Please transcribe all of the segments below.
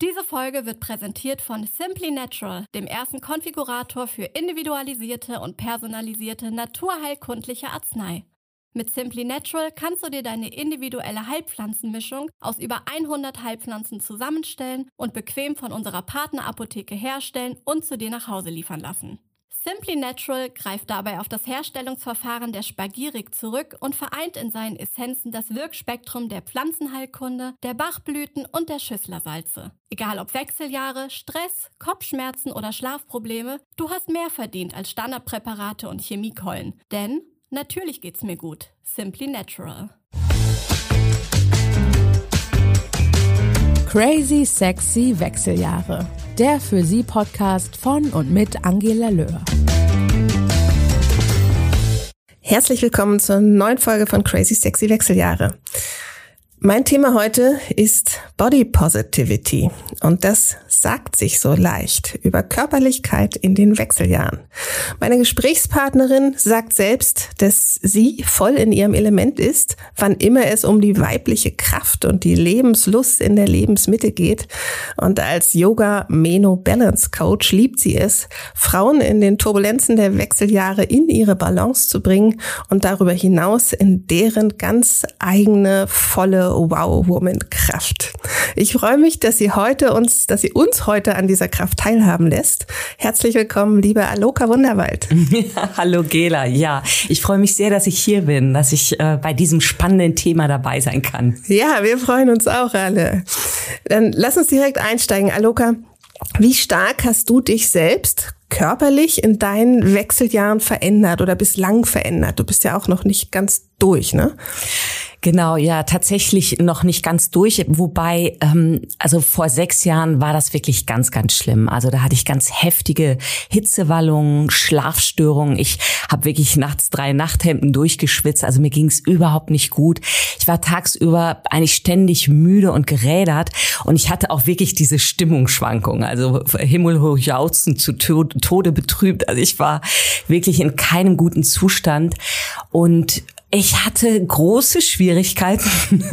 Diese Folge wird präsentiert von Simply Natural, dem ersten Konfigurator für individualisierte und personalisierte naturheilkundliche Arznei. Mit Simply Natural kannst du dir deine individuelle Heilpflanzenmischung aus über 100 Heilpflanzen zusammenstellen und bequem von unserer Partnerapotheke herstellen und zu dir nach Hause liefern lassen. Simply Natural greift dabei auf das Herstellungsverfahren der Spagyrik zurück und vereint in seinen Essenzen das Wirkspektrum der Pflanzenheilkunde, der Bachblüten und der Schüsslersalze. Egal ob Wechseljahre, Stress, Kopfschmerzen oder Schlafprobleme, du hast mehr verdient als Standardpräparate und Chemiekeulen. Denn natürlich geht's mir gut. Simply Natural. Crazy Sexy Wechseljahre. Der für Sie Podcast von und mit Angela Löhr. Herzlich willkommen zur neuen Folge von Crazy Sexy Wechseljahre. Mein Thema heute ist Body Positivity und das sagt sich so leicht über Körperlichkeit in den Wechseljahren. Meine Gesprächspartnerin sagt selbst, dass sie voll in ihrem Element ist, wann immer es um die weibliche Kraft und die Lebenslust in der Lebensmitte geht. Und als Yoga-Meno-Balance-Coach liebt sie es, Frauen in den Turbulenzen der Wechseljahre in ihre Balance zu bringen und darüber hinaus in deren ganz eigene, volle Wow-Woman-Kraft. Ich freue mich, dass sie uns heute an dieser Kraft teilhaben lässt. Herzlich willkommen, liebe Aloka Wunderwald. Ja, hallo Gela. Ja, ich freue mich sehr, dass ich hier bin, dass ich bei diesem spannenden Thema dabei sein kann. Ja, wir freuen uns auch alle. Dann lass uns direkt einsteigen. Aloka, wie stark hast du dich selbst körperlich in deinen Wechseljahren verändert oder bislang verändert? Du bist ja auch noch nicht ganz durch, ne? Genau, ja, tatsächlich noch nicht ganz durch, wobei, also vor 6 Jahren war das wirklich ganz, ganz schlimm. Also da hatte ich ganz heftige Hitzewallungen, Schlafstörungen. Ich habe wirklich nachts 3 Nachthemden durchgeschwitzt, also mir ging es überhaupt nicht gut. Ich war tagsüber eigentlich ständig müde und gerädert und ich hatte auch wirklich diese Stimmungsschwankungen, also himmelhoch jauchzend, zu Tode betrübt. Also ich war wirklich in keinem guten Zustand und ich hatte große Schwierigkeiten,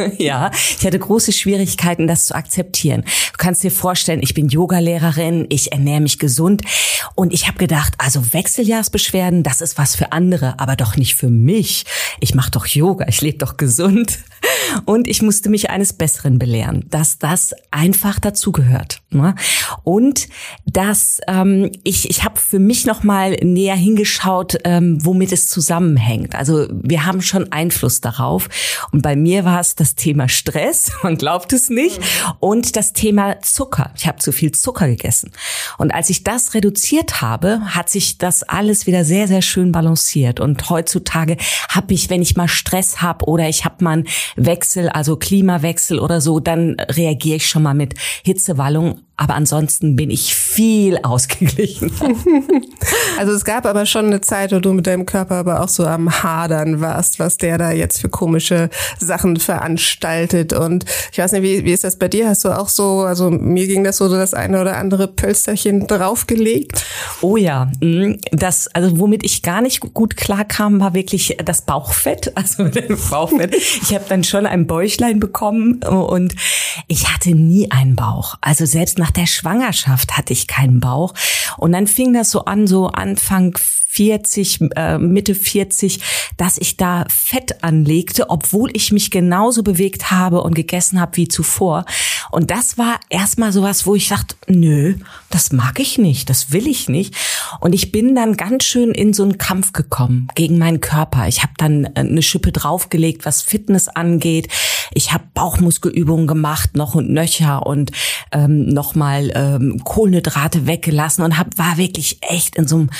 das zu akzeptieren. Du kannst dir vorstellen, ich bin Yogalehrerin, ich ernähre mich gesund und ich habe gedacht, also Wechseljahrsbeschwerden, das ist was für andere, aber doch nicht für mich. Ich mache doch Yoga, ich lebe doch gesund. Und ich musste mich eines Besseren belehren, dass das einfach dazugehört. Ne? Und dass ich habe für mich noch mal näher hingeschaut, womit es zusammenhängt. Also wir haben schon Einfluss darauf. Und bei mir war es das Thema Stress, man glaubt es nicht, und das Thema Zucker. Ich habe zu viel Zucker gegessen. Und als ich das reduziert habe, hat sich das alles wieder sehr, sehr schön balanciert. Und heutzutage habe ich, wenn ich mal Stress habe oder ich habe mal einen Wechsel, also Klimawechsel oder so, dann reagiere ich schon mal mit Hitzewallung. Aber ansonsten bin ich viel ausgeglichen. Also es gab aber schon eine Zeit, wo du mit deinem Körper aber auch so am Hadern warst, was der da jetzt für komische Sachen veranstaltet. Und ich weiß nicht, wie ist das bei dir? Hast du auch so, also mir ging das so das eine oder andere Pölsterchen draufgelegt? Oh ja, also womit ich gar nicht gut klarkam, war wirklich das Bauchfett. Also mit dem Bauchfett. Ich habe dann schon ein Bäuchlein bekommen und ich hatte nie einen Bauch. Also selbst nach der Schwangerschaft hatte ich keinen Bauch. Und dann fing das so an, so Anfang 40, Mitte 40, dass ich da Fett anlegte, obwohl ich mich genauso bewegt habe und gegessen habe wie zuvor. Und das war erstmal sowas, wo ich dachte, nö, das mag ich nicht, das will ich nicht. Und ich bin dann ganz schön in so einen Kampf gekommen gegen meinen Körper. Ich habe dann eine Schippe draufgelegt, was Fitness angeht. Ich habe Bauchmuskelübungen gemacht, noch und nöcher und nochmal Kohlenhydrate weggelassen und war wirklich echt in so einem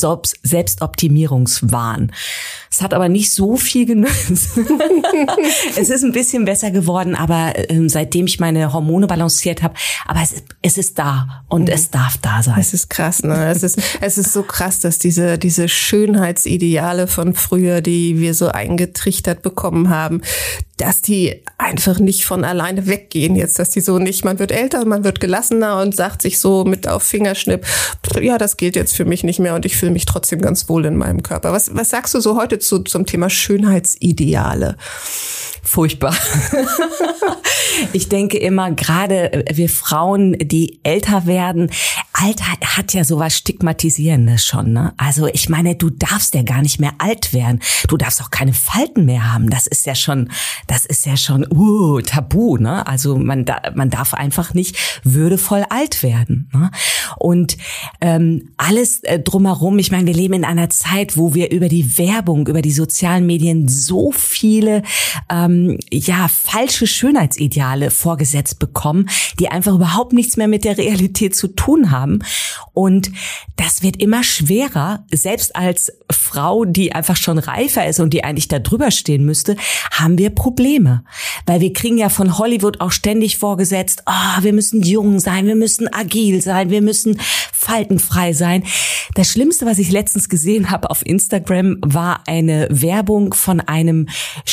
Selbstoptimierungswahn. Es hat aber nicht so viel genützt. Es ist ein bisschen besser geworden, aber seitdem ich meine Hormone balanciert habe, aber es ist da und es darf da sein. Es ist krass, ne? Es ist so krass, dass diese Schönheitsideale von früher, die wir so eingetrichtert bekommen haben, dass die einfach nicht von alleine weggehen jetzt, dass die so nicht, man wird älter, man wird gelassener und sagt sich so mit auf Fingerschnipp, ja, das gilt jetzt für mich nicht mehr und ich fühle mich trotzdem ganz wohl in meinem Körper. Was sagst du so heute zum Thema Schönheitsideale? Furchtbar. Ich denke immer, gerade wir Frauen, die älter werden, Alter hat ja sowas Stigmatisierendes schon, ne? Also ich meine, du darfst ja gar nicht mehr alt werden. Du darfst auch keine Falten mehr haben. Das ist ja schon tabu, ne? Also man darf einfach nicht würdevoll alt werden, ne? Und alles drumherum, ich meine, wir leben in einer Zeit, wo wir über die Werbung, über die sozialen Medien so viele falsche Schönheitsideale vorgesetzt bekommen, die einfach überhaupt nichts mehr mit der Realität zu tun haben. Und das wird immer schwerer, selbst als Frau, die einfach schon reifer ist und die eigentlich da drüber stehen müsste, haben wir Probleme. Weil wir kriegen ja von Hollywood auch ständig vorgesetzt, wir müssen jung sein, wir müssen agil sein, wir müssen faltenfrei sein. Das Schlimmste, was ich letztens gesehen habe auf Instagram, war eine Werbung von einem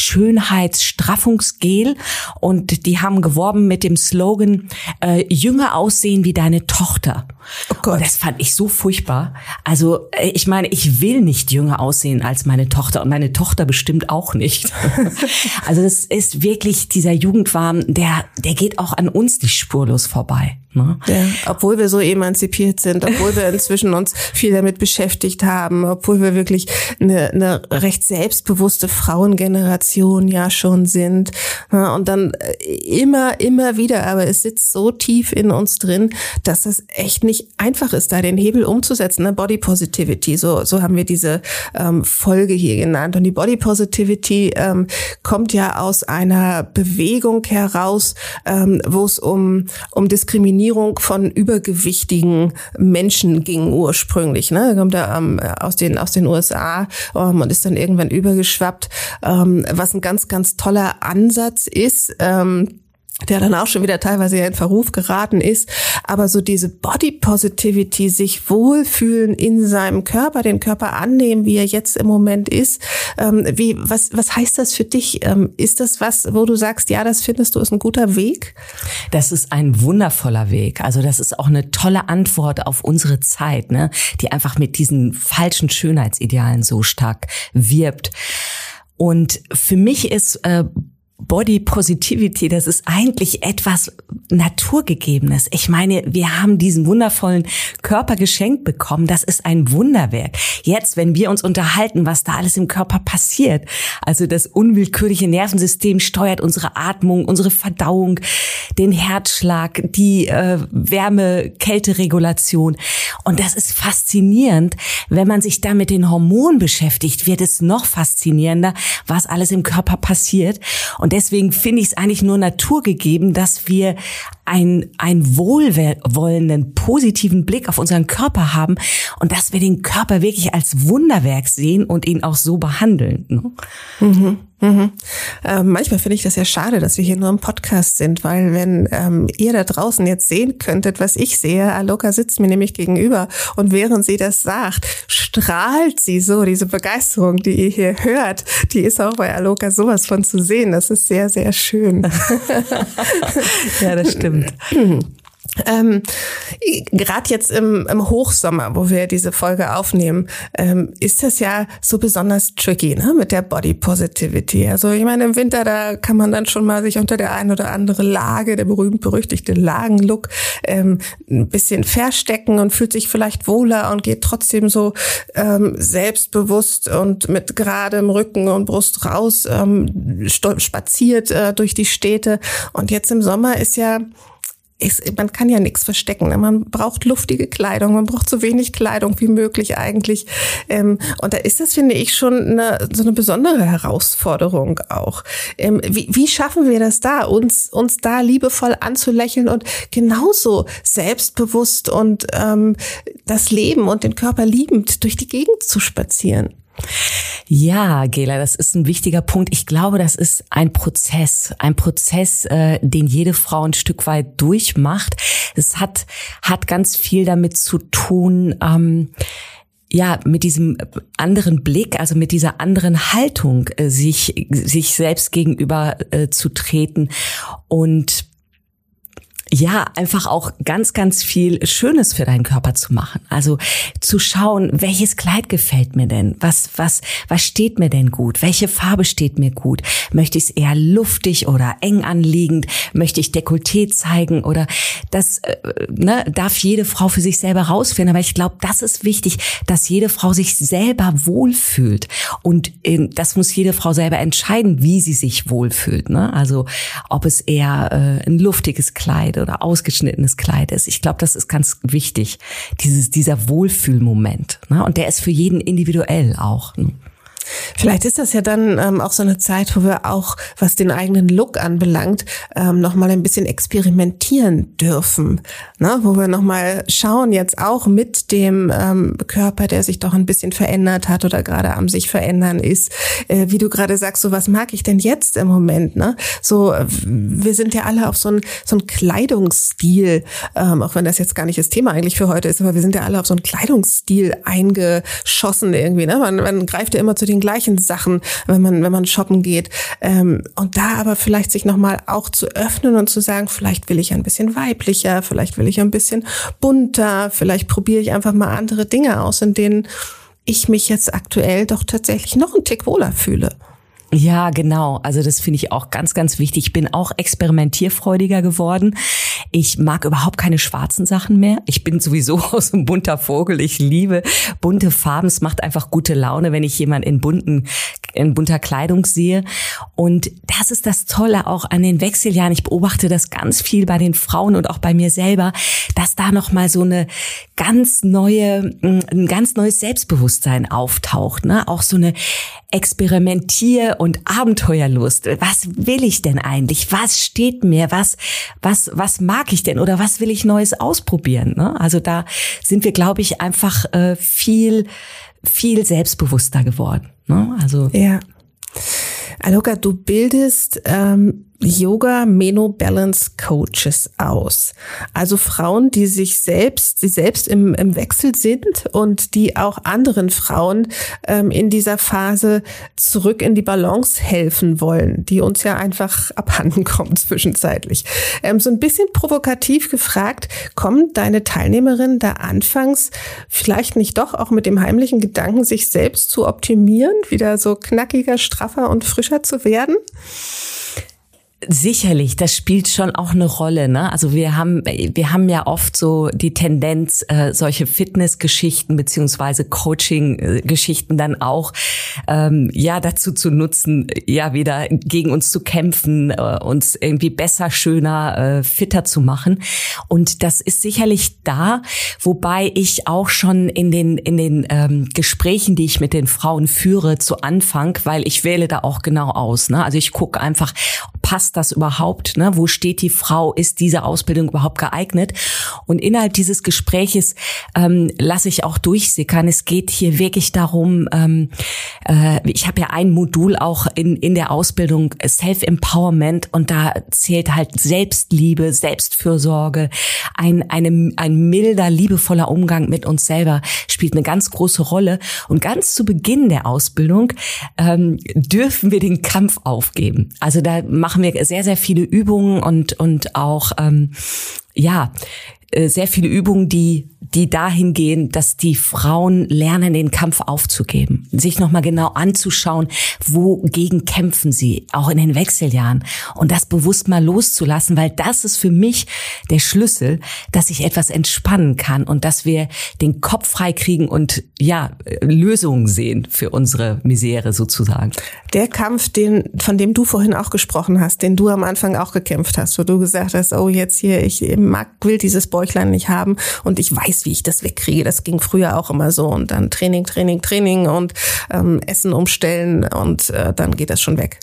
Schönheitsstraffungsgel und die haben geworben mit dem Slogan, jünger aussehen wie deine Tochter. Oh Gott. Und das fand ich so furchtbar. Also ich meine, ich will nicht jünger aussehen als meine Tochter und meine Tochter bestimmt auch nicht. Also das ist wirklich, dieser Jugendwahn, der geht auch an uns nicht spurlos vorbei. Ne? Ja, obwohl wir so emanzipiert sind, obwohl wir inzwischen uns viel damit beschäftigt haben, obwohl wir wirklich eine recht selbstbewusste Frauengeneration ja schon sind. Und dann immer wieder, aber es sitzt so tief in uns drin, dass das echt nicht einfach ist, da den Hebel umzusetzen. Body Positivity, so haben wir diese Folge hier genannt. Und die Body Positivity kommt ja aus einer Bewegung heraus, wo es um Diskriminierung von übergewichtigen Menschen ging ursprünglich. Ne? Kommt da aus den USA und ist dann irgendwann übergeschwappt, was ein ganz, ganz toller Ansatz ist. Der dann auch schon wieder teilweise ja in Verruf geraten ist, aber so diese Body Positivity, sich wohlfühlen in seinem Körper, den Körper annehmen, wie er jetzt im Moment ist. Was heißt das für dich? Ist das was, wo du sagst, ja, das findest du ist ein guter Weg? Das ist ein wundervoller Weg. Also das ist auch eine tolle Antwort auf unsere Zeit, ne, die einfach mit diesen falschen Schönheitsidealen so stark wirbt. Und für mich ist Body Positivity, das ist eigentlich etwas Naturgegebenes. Ich meine, wir haben diesen wundervollen Körper geschenkt bekommen. Das ist ein Wunderwerk. Jetzt, wenn wir uns unterhalten, was da alles im Körper passiert, also das unwillkürliche Nervensystem steuert unsere Atmung, unsere Verdauung, den Herzschlag, die Wärme-Kälte-Regulation. Und das ist faszinierend. Wenn man sich da mit den Hormonen beschäftigt, wird es noch faszinierender, was alles im Körper passiert. Und deswegen finde ich es eigentlich nur naturgegeben, dass wir einen wohlwollenden, positiven Blick auf unseren Körper haben und dass wir den Körper wirklich als Wunderwerk sehen und ihn auch so behandeln. Ne? Mhm. Manchmal finde ich das ja schade, dass wir hier nur im Podcast sind, weil wenn ihr da draußen jetzt sehen könntet, was ich sehe, Aloka sitzt mir nämlich gegenüber und während sie das sagt, strahlt sie so, diese Begeisterung, die ihr hier hört, die ist auch bei Aloka sowas von zu sehen. Das ist sehr, sehr schön. Ja, das stimmt. Gerade jetzt im Hochsommer, wo wir diese Folge aufnehmen, ist das ja so besonders tricky, ne, mit der Body Positivity. Also ich meine, im Winter, da kann man dann schon mal sich unter der ein oder andere Lage, der berühmt-berüchtigte Lagenlook, ein bisschen verstecken und fühlt sich vielleicht wohler und geht trotzdem so selbstbewusst und mit geradem Rücken und Brust raus, spaziert durch die Städte. Und jetzt im Sommer ist ja man kann ja nichts verstecken. Man braucht luftige Kleidung, man braucht so wenig Kleidung wie möglich eigentlich. Und da ist das, finde ich, schon so eine besondere Herausforderung auch. Wie schaffen wir das da, uns da liebevoll anzulächeln und genauso selbstbewusst und das Leben und den Körper liebend durch die Gegend zu spazieren? Ja, Gela, das ist ein wichtiger Punkt. Ich glaube, das ist ein Prozess, den jede Frau ein Stück weit durchmacht. Es hat ganz viel damit zu tun, mit diesem anderen Blick, also mit dieser anderen Haltung, sich selbst gegenüber zu treten und einfach auch ganz, ganz viel Schönes für deinen Körper zu machen. Also zu schauen, welches Kleid gefällt mir denn? Was steht mir denn gut? Welche Farbe steht mir gut? Möchte ich es eher luftig oder eng anliegend? Möchte ich Dekolleté zeigen? Oder das darf jede Frau für sich selber rausfinden. Aber ich glaube, das ist wichtig, dass jede Frau sich selber wohlfühlt. Und das muss jede Frau selber entscheiden, wie sie sich wohlfühlt. Ne? Also ob es eher ein luftiges Kleid oder ausgeschnittenes Kleid ist. Ich glaube, das ist ganz wichtig, dieser Wohlfühlmoment. Ne? Und der ist für jeden individuell auch. Ne? Vielleicht ist das ja dann auch so eine Zeit, wo wir auch, was den eigenen Look anbelangt, nochmal ein bisschen experimentieren dürfen. Ne? Wo wir nochmal schauen, jetzt auch mit dem Körper, der sich doch ein bisschen verändert hat oder gerade am sich verändern ist. Wie du gerade sagst, so was mag ich denn jetzt im Moment? Ne? So, wir sind ja alle auf so ein Kleidungsstil, auch wenn das jetzt gar nicht das Thema eigentlich für heute ist, aber wir sind ja alle auf so einen Kleidungsstil eingeschossen irgendwie. Ne? Man greift ja immer zu den gleichen Sachen, wenn man shoppen geht. Und da aber vielleicht sich nochmal auch zu öffnen und zu sagen, vielleicht will ich ein bisschen weiblicher, vielleicht will ich ein bisschen bunter, vielleicht probiere ich einfach mal andere Dinge aus, in denen ich mich jetzt aktuell doch tatsächlich noch einen Tick wohler fühle. Ja, genau. Also das finde ich auch ganz, ganz wichtig. Ich bin auch experimentierfreudiger geworden. Ich mag überhaupt keine schwarzen Sachen mehr. Ich bin sowieso so ein bunter Vogel. Ich liebe bunte Farben. Es macht einfach gute Laune, wenn ich jemanden in bunter Kleidung sehe. Und das ist das Tolle auch an den Wechseljahren. Ich beobachte das ganz viel bei den Frauen und auch bei mir selber, dass da nochmal so ein ganz neues Selbstbewusstsein auftaucht, ne? Auch so eine Experimentier- und Abenteuerlust. Was will ich denn eigentlich? Was steht mir? Was mag ich denn? Oder was will ich Neues ausprobieren? Ne? Also da sind wir, glaube ich, einfach viel selbstbewusster geworden. Ne? Also ja. Alok, du bildest Yoga Meno Balance Coaches aus. Also Frauen, die selbst im Wechsel sind und die auch anderen Frauen in dieser Phase zurück in die Balance helfen wollen, die uns ja einfach abhanden kommen zwischenzeitlich. So ein bisschen provokativ gefragt, kommen deine Teilnehmerinnen da anfangs vielleicht nicht doch auch mit dem heimlichen Gedanken, sich selbst zu optimieren, wieder so knackiger, straffer und frischer zu werden? Sicherlich, das spielt schon auch eine Rolle, ne? Also wir haben ja oft so die Tendenz, solche Fitnessgeschichten beziehungsweise Coaching-Geschichten dann auch dazu zu nutzen, wieder gegen uns zu kämpfen, uns irgendwie besser, schöner, fitter zu machen. Und das ist sicherlich da, wobei ich auch schon in den Gesprächen, die ich mit den Frauen führe, zu Anfang, weil ich wähle da auch genau aus, ne? Also ich gucke einfach, passt das überhaupt? Ne? Wo steht die Frau? Ist diese Ausbildung überhaupt geeignet? Und innerhalb dieses Gespräches lasse ich auch durchsickern. Es geht hier wirklich darum, ich habe ja ein Modul auch in der Ausbildung Self-Empowerment und da zählt halt Selbstliebe, Selbstfürsorge, ein milder, liebevoller Umgang mit uns selber spielt eine ganz große Rolle. Und ganz zu Beginn der Ausbildung dürfen wir den Kampf aufgeben. Also da machen wir sehr, sehr viele Übungen und auch sehr viele Übungen, die dahin gehen, dass die Frauen lernen, den Kampf aufzugeben, sich nochmal genau anzuschauen, wogegen kämpfen sie, auch in den Wechseljahren und das bewusst mal loszulassen, weil das ist für mich der Schlüssel, dass ich etwas entspannen kann und dass wir den Kopf frei kriegen und Lösungen sehen für unsere Misere sozusagen. Der Kampf, von dem du vorhin auch gesprochen hast, den du am Anfang auch gekämpft hast, wo du gesagt hast, oh jetzt hier, ich will dieses Bäuchlein nicht haben und ich weiß, wie ich das wegkriege. Das ging früher auch immer so und dann Training und Essen umstellen und dann geht das schon weg.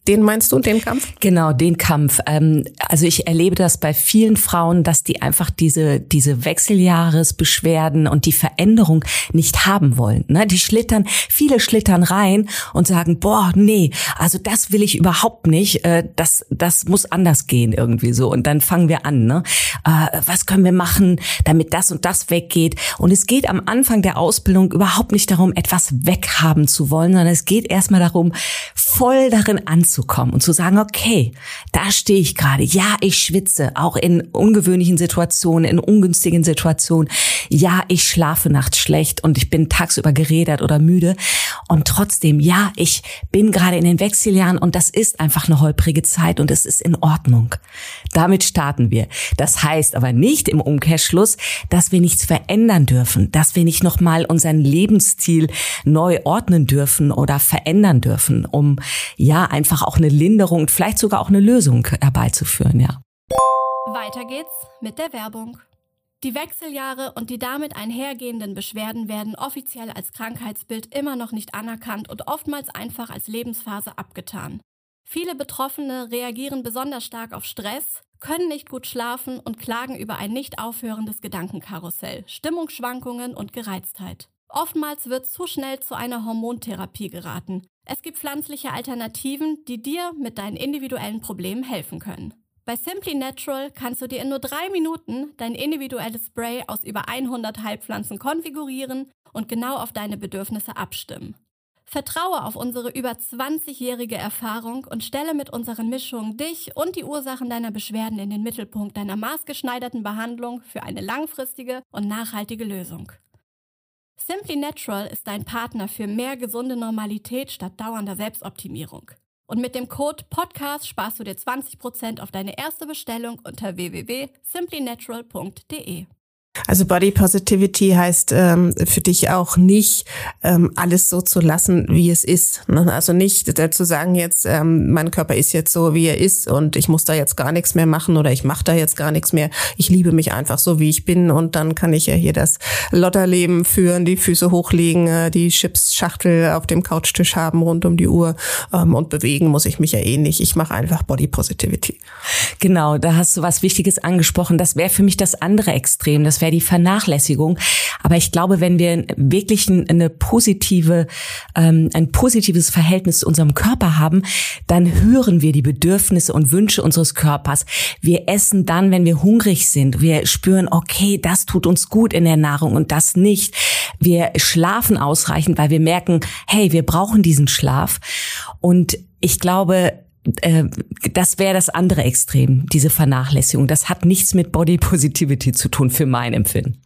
Den meinst du, den Kampf? Genau, den Kampf. Also ich erlebe das bei vielen Frauen, dass die einfach diese Wechseljahresbeschwerden und die Veränderung nicht haben wollen. Ne? Viele schlittern rein und sagen, boah, nee, also das will ich überhaupt nicht. Das muss anders gehen irgendwie so. Und dann fangen wir an, ne? Was können wir machen, damit das und das weggeht? Und es geht am Anfang der Ausbildung überhaupt nicht darum, etwas weghaben zu wollen, sondern es geht erstmal darum, voll darin anzukommen und zu sagen, okay, da stehe ich gerade. Ja, ich schwitze, auch in ungewöhnlichen Situationen, in ungünstigen Situationen. Ja, ich schlafe nachts schlecht und ich bin tagsüber gerädert oder müde. Und trotzdem, ja, ich bin gerade in den Wechseljahren und das ist einfach eine holprige Zeit und es ist in Ordnung. Damit starten wir. Das heißt aber nicht im Umkehrschluss, dass wir nichts verändern dürfen, dass wir nicht nochmal unseren Lebensstil neu ordnen dürfen oder verändern dürfen, um ja einfach auch eine Linderung und vielleicht sogar auch eine Lösung herbeizuführen, ja. Weiter geht's mit der Werbung. Die Wechseljahre und die damit einhergehenden Beschwerden werden offiziell als Krankheitsbild immer noch nicht anerkannt und oftmals einfach als Lebensphase abgetan. Viele Betroffene reagieren besonders stark auf Stress, können nicht gut schlafen und klagen über ein nicht aufhörendes Gedankenkarussell, Stimmungsschwankungen und Gereiztheit. Oftmals wird zu schnell zu einer Hormontherapie geraten. Es gibt pflanzliche Alternativen, die dir mit deinen individuellen Problemen helfen können. Bei Simply Natural kannst du dir in nur 3 Minuten dein individuelles Spray aus über 100 Heilpflanzen konfigurieren und genau auf deine Bedürfnisse abstimmen. Vertraue auf unsere über 20-jährige Erfahrung und stelle mit unseren Mischungen dich und die Ursachen deiner Beschwerden in den Mittelpunkt deiner maßgeschneiderten Behandlung für eine langfristige und nachhaltige Lösung. Simply Natural ist dein Partner für mehr gesunde Normalität statt dauernder Selbstoptimierung. Und mit dem Code PODCAST sparst du dir 20% auf deine erste Bestellung unter www.simplynatural.de. Also Body Positivity heißt für dich auch nicht, alles so zu lassen, wie es ist. Ne? Also nicht zu sagen jetzt, mein Körper ist jetzt so, wie er ist und ich muss da jetzt gar nichts mehr machen oder ich mache da jetzt gar nichts mehr. Ich liebe mich einfach so, wie ich bin und dann kann ich ja hier das Lotterleben führen, die Füße hochlegen, die Chips-Schachtel auf dem Couchtisch haben rund um die Uhr und bewegen muss ich mich ja eh nicht. Ich mache einfach Body Positivity. Genau, da hast du was Wichtiges angesprochen. Das wäre für mich das andere Extrem. Das wäre die Vernachlässigung. Aber ich glaube, wenn wir wirklich ein positives Verhältnis zu unserem Körper haben, dann hören wir die Bedürfnisse und Wünsche unseres Körpers. Wir essen dann, wenn wir hungrig sind. Wir spüren, okay, das tut uns gut in der Nahrung und das nicht. Wir schlafen ausreichend, weil wir merken, hey, wir brauchen diesen Schlaf. Und ich glaube, das wäre das andere Extrem, diese Vernachlässigung. Das hat nichts mit Body Positivity zu tun, für mein Empfinden.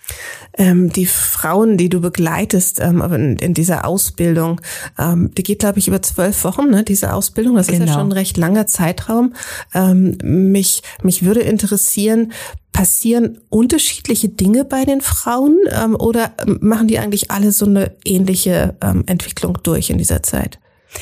Die Frauen, die du begleitest in dieser Ausbildung, die geht, glaube ich, über 12 Wochen, ne, diese Ausbildung. Das ist ja schon ein recht langer Zeitraum. Mich würde interessieren, passieren unterschiedliche Dinge bei den Frauen oder machen die eigentlich alle so eine ähnliche Entwicklung durch in dieser Zeit?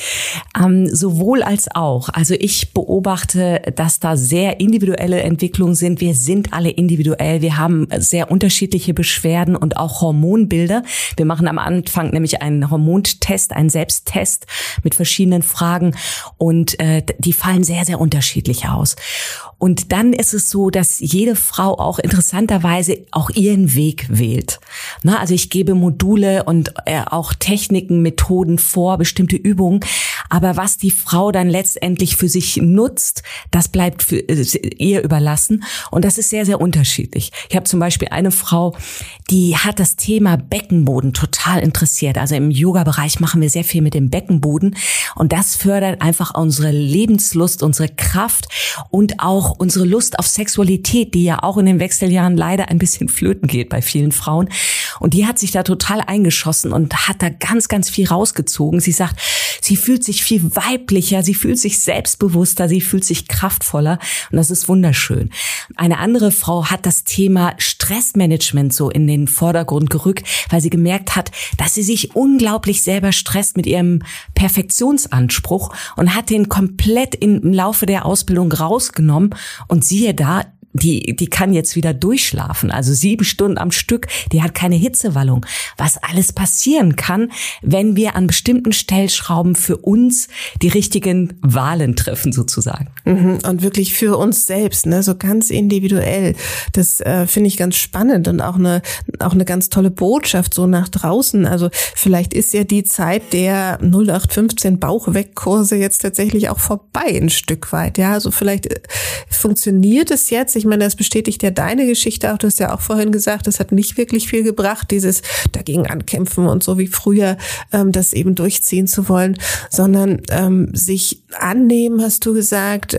Sowohl als auch. Also ich beobachte, dass da sehr individuelle Entwicklungen sind. Wir sind alle individuell. Wir haben sehr unterschiedliche Beschwerden und auch Hormonbilder. Wir machen am Anfang nämlich einen Hormontest, einen Selbsttest mit verschiedenen Fragen und die fallen sehr, sehr unterschiedlich aus. Und dann ist es so, dass jede Frau auch interessanterweise auch ihren Weg wählt. Na, also ich gebe Module und auch Techniken, Methoden vor, bestimmte Übungen. Aber was die Frau dann letztendlich für sich nutzt, das bleibt für ihr überlassen. Und das ist sehr, sehr unterschiedlich. Ich habe zum Beispiel eine Frau, die hat das Thema Beckenboden total interessiert. Also im Yoga-Bereich machen wir sehr viel mit dem Beckenboden. Und das fördert einfach unsere Lebenslust, unsere Kraft und auch unsere Lust auf Sexualität, die ja auch in den Wechseljahren leider ein bisschen flöten geht bei vielen Frauen. Und die hat sich da total eingeschossen und hat da ganz, ganz viel rausgezogen. Sie sagt, sie fühlt sich viel weiblicher, sie fühlt sich selbstbewusster, sie fühlt sich kraftvoller und das ist wunderschön. Eine andere Frau hat das Thema Stressmanagement so in den Vordergrund gerückt, weil sie gemerkt hat, dass sie sich unglaublich selber stresst mit ihrem Perfektionsanspruch und hat den komplett im Laufe der Ausbildung rausgenommen und siehe da, die kann jetzt wieder durchschlafen, also 7 Stunden am Stück, die hat keine Hitzewallung. Was alles passieren kann, wenn wir an bestimmten Stellschrauben für uns die richtigen Wahlen treffen sozusagen. Und wirklich für uns selbst, ne, so ganz individuell. Das finde ich ganz spannend und auch eine ganz tolle Botschaft so nach draußen. Also vielleicht ist ja die Zeit der 0815 Bauchwegkurse jetzt tatsächlich auch vorbei ein Stück weit. Ja, also vielleicht funktioniert es jetzt. Ich meine, das bestätigt ja deine Geschichte auch. Du hast ja auch vorhin gesagt, das hat nicht wirklich viel gebracht, dieses dagegen ankämpfen und so wie früher, das eben durchziehen zu wollen, sondern sich annehmen, hast du gesagt,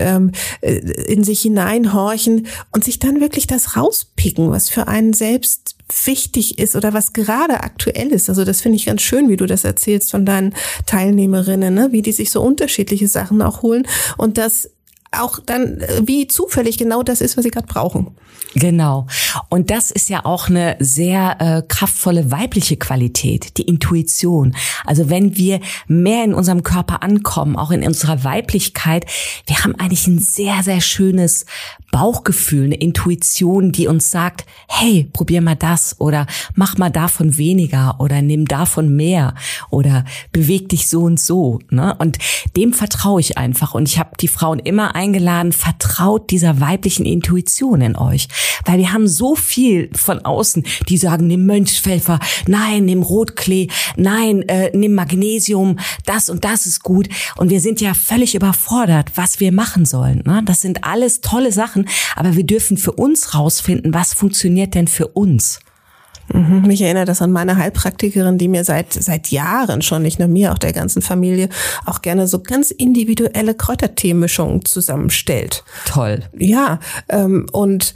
in sich hineinhorchen und sich dann wirklich das rauspicken, was für einen selbst wichtig ist oder was gerade aktuell ist. Also das finde ich ganz schön, wie du das erzählst von deinen Teilnehmerinnen, ne? Wie die sich so unterschiedliche Sachen auch holen und das auch dann wie zufällig genau das ist, was sie gerade brauchen. Genau. Und das ist ja auch eine sehr kraftvolle weibliche Qualität, die Intuition. Also wenn wir mehr in unserem Körper ankommen, auch in unserer Weiblichkeit, wir haben eigentlich ein sehr, sehr schönes Bauchgefühl, eine Intuition, die uns sagt, hey, probier mal das oder mach mal davon weniger oder nimm davon mehr oder beweg dich so und so, ne? Und dem vertraue ich einfach. Und ich habe die Frauen immer eingeladen, vertraut dieser weiblichen Intuition in euch. Weil wir haben so viel von außen, die sagen, nimm Mönchspfeffer, nein, nimm Rotklee, nein, nimm Magnesium, das und das ist gut. Und wir sind ja völlig überfordert, was wir machen sollen, ne? Das sind alles tolle Sachen, aber wir dürfen für uns rausfinden, was funktioniert denn für uns. Mich erinnert das an meine Heilpraktikerin, die mir seit Jahren schon, nicht nur mir, auch der ganzen Familie, auch gerne so ganz individuelle Kräuterteemischungen zusammenstellt. Toll. Ja, und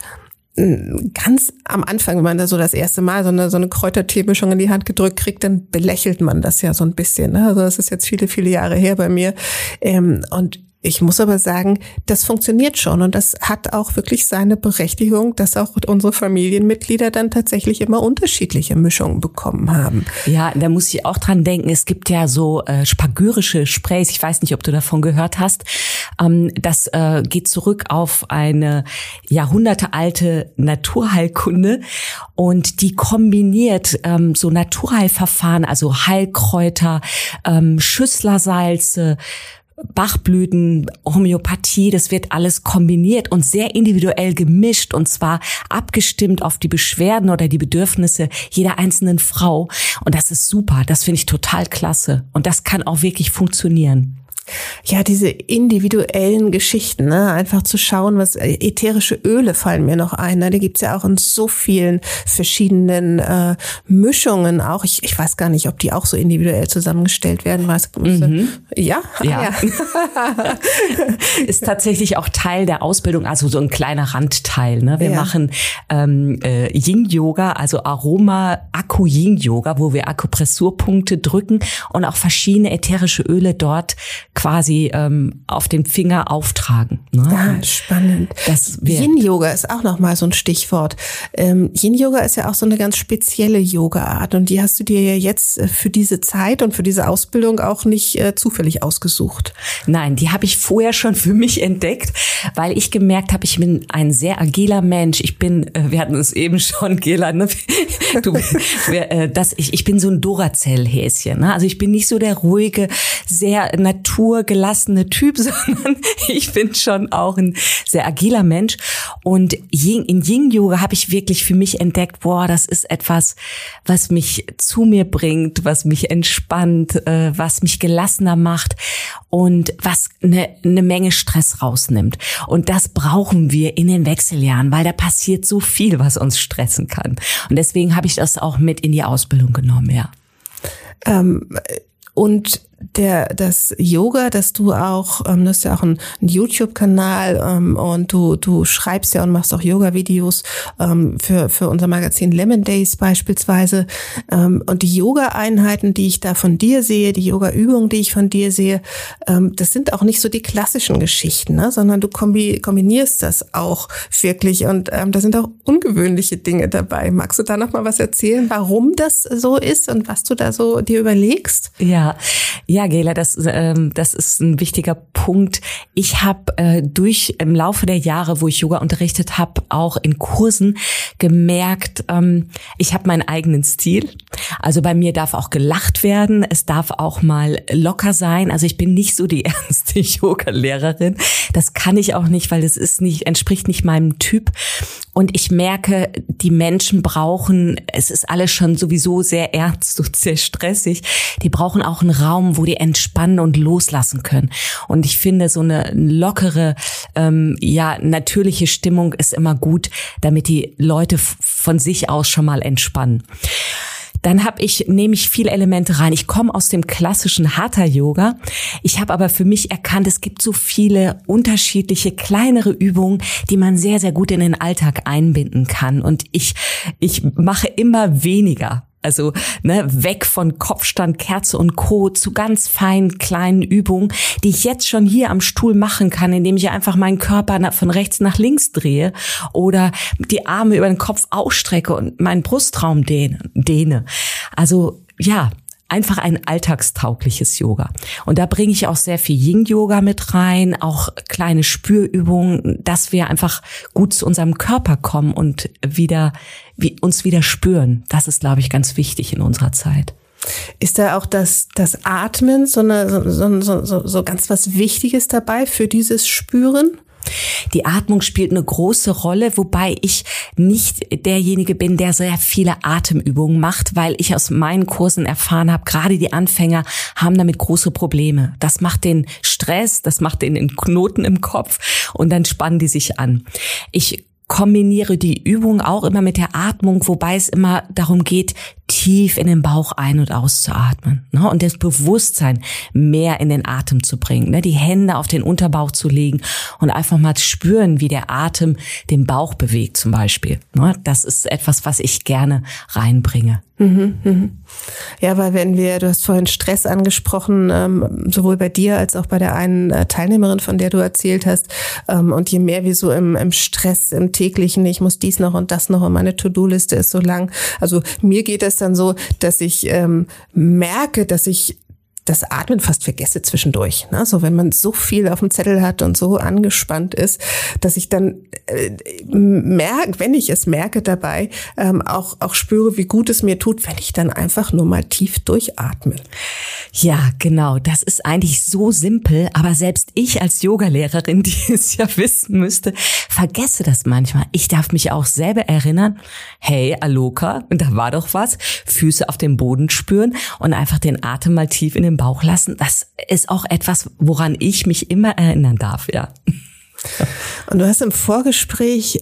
ganz am Anfang, wenn man da so das erste Mal so eine Kräuterteemischung in die Hand gedrückt kriegt, dann belächelt man das ja so ein bisschen. Ne? Also das ist jetzt viele, viele Jahre her bei mir. Und ich muss aber sagen, das funktioniert schon und das hat auch wirklich seine Berechtigung, dass auch unsere Familienmitglieder dann tatsächlich immer unterschiedliche Mischungen bekommen haben. Ja, da muss ich auch dran denken, es gibt ja so spagyrische Sprays, ich weiß nicht, ob du davon gehört hast. Das geht zurück auf eine jahrhundertealte Naturheilkunde und die kombiniert so Naturheilverfahren, also Heilkräuter, Schüsslersalze, Bachblüten, Homöopathie, das wird alles kombiniert und sehr individuell gemischt und zwar abgestimmt auf die Beschwerden oder die Bedürfnisse jeder einzelnen Frau. Und das ist super, das finde ich total klasse und das kann auch wirklich funktionieren. Ja, diese individuellen Geschichten, ne? Einfach zu schauen, was ätherische Öle fallen mir noch ein. Ne? Die gibt's ja auch in so vielen verschiedenen Mischungen auch. Ich weiß gar nicht, ob die auch so individuell zusammengestellt werden. Ja? Ja. Ist tatsächlich auch Teil der Ausbildung, also so ein kleiner Randteil. Ne? Wir machen Yin-Yoga, also Aroma-Akku-Yin-Yoga, wo wir Akupressurpunkte drücken und auch verschiedene ätherische Öle dort quasi auf den Finger auftragen. Ne? Spannend. Yin-Yoga ist auch nochmal so ein Stichwort. Yin-Yoga ist ja auch so eine ganz spezielle Yoga-Art und die hast du dir ja jetzt für diese Zeit und für diese Ausbildung auch nicht zufällig ausgesucht. Nein, die habe ich vorher schon für mich entdeckt, weil ich gemerkt habe, ich bin ein sehr agiler Mensch. Ich bin, wir hatten es eben schon, Gela, ne? Ich bin so ein Duracell-Häschen. Ne? Also ich bin nicht so der ruhige, sehr naturgelassene Typ, sondern ich bin schon auch ein sehr agiler Mensch. Und in Yin-Yoga habe ich wirklich für mich entdeckt, das ist etwas, was mich zu mir bringt, was mich entspannt, was mich gelassener macht und was eine Menge Stress rausnimmt. Und das brauchen wir in den Wechseljahren, weil da passiert so viel, was uns stressen kann. Und deswegen habe ich das auch mit in die Ausbildung genommen, ja. Und das Yoga, das du auch, du hast ja auch einen YouTube-Kanal und du schreibst ja und machst auch Yoga-Videos für unser Magazin Lemon Days beispielsweise. Und die Yoga-Einheiten, die ich da von dir sehe, die Yoga-Übungen, die ich von dir sehe, das sind auch nicht so die klassischen Geschichten, ne? Sondern du kombinierst das auch wirklich und da sind auch ungewöhnliche Dinge dabei. Magst du da noch mal was erzählen, warum das so ist und was du da so dir überlegst? Ja, Ja, Gela, das ist ein wichtiger Punkt. Ich habe im Laufe der Jahre, wo ich Yoga unterrichtet habe, auch in Kursen gemerkt, ich habe meinen eigenen Stil. Also bei mir darf auch gelacht werden, es darf auch mal locker sein. Also ich bin nicht so die ernste Yoga-Lehrerin. Das kann ich auch nicht, weil das entspricht nicht meinem Typ. Und ich merke, die Menschen brauchen, es ist alles schon sowieso sehr ernst und sehr stressig, die brauchen auch einen Raum, wo die entspannen und loslassen können. Und ich finde, so eine lockere, natürliche Stimmung ist immer gut, damit die Leute von sich aus schon mal entspannen. Dann nehme ich viele Elemente rein. Ich komme aus dem klassischen Hatha-Yoga. Ich habe aber für mich erkannt, es gibt so viele unterschiedliche kleinere Übungen, die man sehr, sehr gut in den Alltag einbinden kann. Und ich mache immer weniger. Also weg von Kopfstand, Kerze und Co. zu ganz feinen kleinen Übungen, die ich jetzt schon hier am Stuhl machen kann, indem ich einfach meinen Körper von rechts nach links drehe oder die Arme über den Kopf ausstrecke und meinen Brustraum dehne. Also ja, einfach ein alltagstaugliches Yoga. Und da bringe ich auch sehr viel Yin-Yoga mit rein, auch kleine Spürübungen, dass wir einfach gut zu unserem Körper kommen und uns wieder spüren. Das ist, glaube ich, ganz wichtig in unserer Zeit. Ist da auch das Atmen so ganz was Wichtiges dabei für dieses Spüren? Die Atmung spielt eine große Rolle, wobei ich nicht derjenige bin, der sehr viele Atemübungen macht, weil ich aus meinen Kursen erfahren habe, gerade die Anfänger haben damit große Probleme. Das macht den Stress, das macht den Knoten im Kopf und dann spannen die sich an. Ich kombiniere die Übung auch immer mit der Atmung, wobei es immer darum geht, tief in den Bauch ein- und auszuatmen, ne? Und das Bewusstsein mehr in den Atem zu bringen, ne? Die Hände auf den Unterbauch zu legen und einfach mal spüren, wie der Atem den Bauch bewegt zum Beispiel, ne? Das ist etwas, was ich gerne reinbringe. Ja, weil du hast vorhin Stress angesprochen, sowohl bei dir als auch bei der einen Teilnehmerin, von der du erzählt hast, und je mehr wir so im Stress, im täglichen, ich muss dies noch und das noch und meine To-Do-Liste ist so lang. Also mir geht es dann so, dass ich merke, dass ich das Atmen fast vergesse zwischendurch. Ne? So, wenn man so viel auf dem Zettel hat und so angespannt ist, dass ich dann merke, wenn ich es merke dabei, auch spüre, wie gut es mir tut, wenn ich dann einfach nur mal tief durchatme. Ja, genau. Das ist eigentlich so simpel, aber selbst ich als Yogalehrerin, die es ja wissen müsste, vergesse das manchmal. Ich darf mich auch selber erinnern, hey, Aloka, und da war doch was, Füße auf dem Boden spüren und einfach den Atem mal tief in den Bauch lassen. Das ist auch etwas, woran ich mich immer erinnern darf, ja. Und du hast im Vorgespräch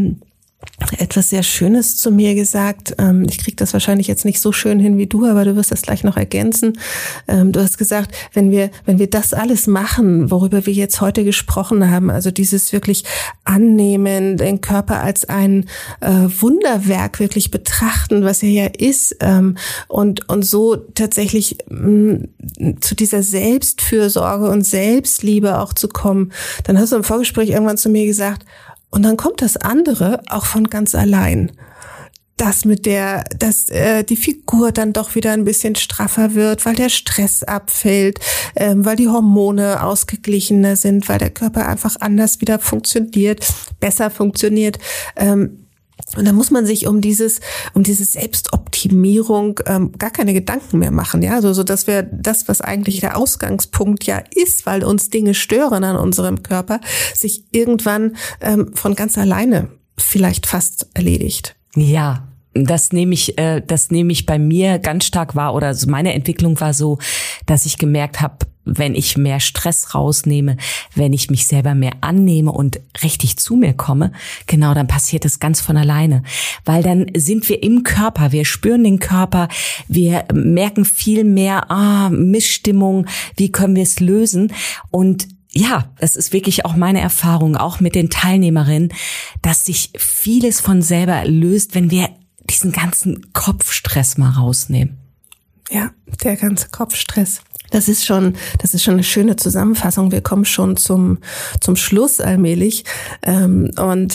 etwas sehr Schönes zu mir gesagt. Ich kriege das wahrscheinlich jetzt nicht so schön hin wie du, aber du wirst das gleich noch ergänzen. Du hast gesagt, wenn wir das alles machen, worüber wir jetzt heute gesprochen haben, also dieses wirklich Annehmen, den Körper als ein Wunderwerk wirklich betrachten, was er ja ist, und so tatsächlich zu dieser Selbstfürsorge und Selbstliebe auch zu kommen, dann hast du im Vorgespräch irgendwann zu mir gesagt, und dann kommt das andere auch von ganz allein. Dass die Figur dann doch wieder ein bisschen straffer wird, weil der Stress abfällt, weil die Hormone ausgeglichener sind, weil der Körper einfach anders wieder besser funktioniert. Und dann muss man sich um diese Selbstoptimierung gar keine Gedanken mehr machen, ja, so dass wir das, was eigentlich der Ausgangspunkt ja ist, weil uns Dinge stören an unserem Körper, sich irgendwann von ganz alleine vielleicht fast erledigt. Ja. Das nehme ich bei mir ganz stark wahr, oder so meine Entwicklung war so, dass ich gemerkt habe, wenn ich mehr Stress rausnehme, wenn ich mich selber mehr annehme und richtig zu mir komme, genau, dann passiert es ganz von alleine. Weil dann sind wir im Körper, wir spüren den Körper, wir merken viel mehr, Missstimmung, wie können wir es lösen? Und ja, das ist wirklich auch meine Erfahrung, auch mit den Teilnehmerinnen, dass sich vieles von selber löst, wenn wir diesen ganzen Kopfstress mal rausnehmen. Ja, der ganze Kopfstress. Das ist schon eine schöne Zusammenfassung. Wir kommen schon zum Schluss allmählich. Und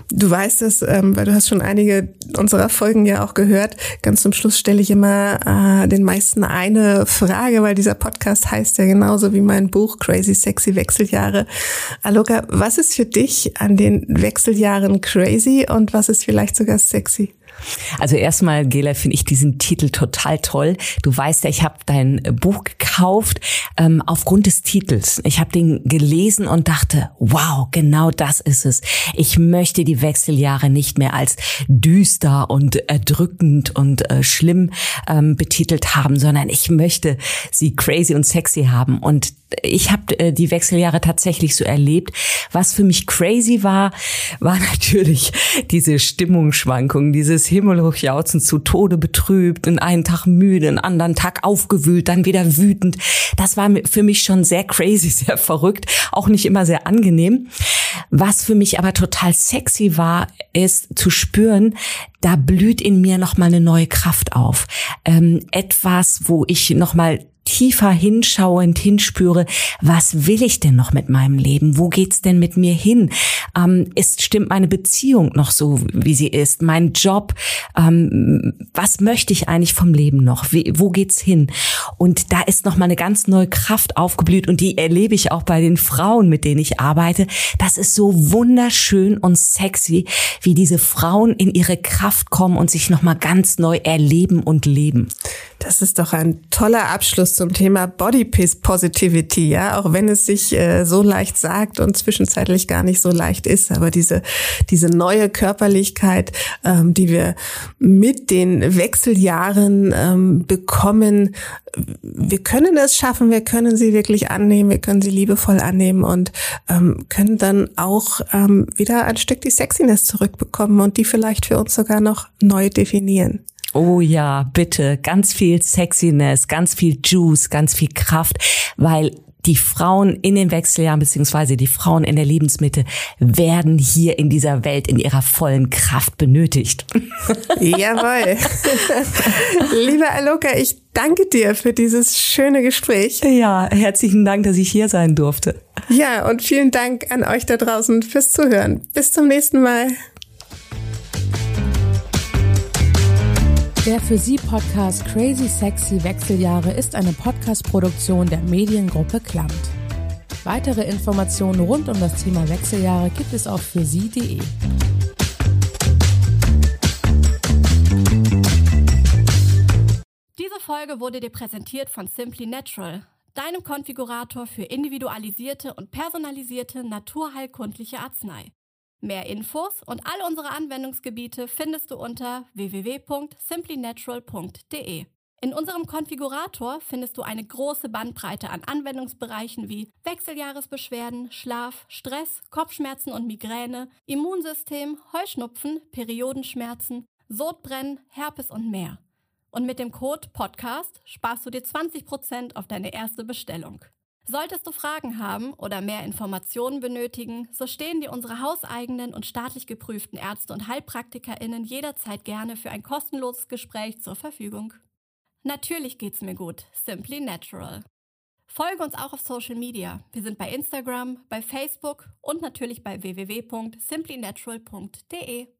Du weißt es, weil du hast schon einige unserer Folgen ja auch gehört. Ganz zum Schluss stelle ich immer den meisten eine Frage, weil dieser Podcast heißt ja genauso wie mein Buch Crazy Sexy Wechseljahre. Aloka, was ist für dich an den Wechseljahren crazy und was ist vielleicht sogar sexy? Also erstmal, Gela, finde ich diesen Titel total toll. Du weißt ja, ich habe dein Buch gekauft aufgrund des Titels. Ich habe den gelesen und dachte, wow, genau das ist es. Ich möchte die Wechseljahre nicht mehr als düster und erdrückend und schlimm betitelt haben, sondern ich möchte sie crazy und sexy haben. Und ich habe die Wechseljahre tatsächlich so erlebt. Was für mich crazy war natürlich diese Stimmungsschwankungen, dieses Himmelhochjauchzen, zu Tode betrübt, in einen Tag müde, einen anderen Tag aufgewühlt, dann wieder wütend. Das war für mich schon sehr crazy, sehr verrückt, auch nicht immer sehr angenehm. Was für mich aber total sexy war, ist zu spüren, da blüht in mir nochmal eine neue Kraft auf. Etwas, wo ich nochmal tiefer hinschauend hinspüre, was will ich denn noch mit meinem Leben? Wo geht's denn mit mir hin? Stimmt meine Beziehung noch so, wie sie ist? Mein Job? Was möchte ich eigentlich vom Leben noch? Wo geht's hin? Und da ist noch mal eine ganz neue Kraft aufgeblüht und die erlebe ich auch bei den Frauen, mit denen ich arbeite. Das ist so wunderschön und sexy, wie diese Frauen in ihre Kraft kommen und sich noch mal ganz neu erleben und leben. Das ist doch ein toller Abschluss zum Thema Body Positivity, ja, auch wenn es sich so leicht sagt und zwischenzeitlich gar nicht so leicht ist, aber diese neue Körperlichkeit, die wir mit den Wechseljahren bekommen, wir können es schaffen, wir können sie wirklich annehmen, wir können sie liebevoll annehmen und können dann auch wieder ein Stück die Sexiness zurückbekommen und die vielleicht für uns sogar noch neu definieren. Oh ja, bitte, ganz viel Sexiness, ganz viel Juice, ganz viel Kraft, weil die Frauen in den Wechseljahren beziehungsweise die Frauen in der Lebensmitte werden hier in dieser Welt in ihrer vollen Kraft benötigt. Jawohl. Liebe Aloka, ich danke dir für dieses schöne Gespräch. Ja, herzlichen Dank, dass ich hier sein durfte. Ja, und vielen Dank an euch da draußen fürs Zuhören. Bis zum nächsten Mal. Der für Sie Podcast Crazy Sexy Wechseljahre ist eine Podcast-Produktion der Mediengruppe Klamt. Weitere Informationen rund um das Thema Wechseljahre gibt es auf fürsie.de. Diese Folge wurde dir präsentiert von Simply Natural, deinem Konfigurator für individualisierte und personalisierte naturheilkundliche Arznei. Mehr Infos und all unsere Anwendungsgebiete findest du unter www.simplynatural.de. In unserem Konfigurator findest du eine große Bandbreite an Anwendungsbereichen wie Wechseljahresbeschwerden, Schlaf, Stress, Kopfschmerzen und Migräne, Immunsystem, Heuschnupfen, Periodenschmerzen, Sodbrennen, Herpes und mehr. Und mit dem Code PODCAST sparst du dir 20% auf deine erste Bestellung. Solltest du Fragen haben oder mehr Informationen benötigen, so stehen dir unsere hauseigenen und staatlich geprüften Ärzte und HeilpraktikerInnen jederzeit gerne für ein kostenloses Gespräch zur Verfügung. Natürlich geht's mir gut, Simply Natural. Folge uns auch auf Social Media. Wir sind bei Instagram, bei Facebook und natürlich bei www.simplynatural.de.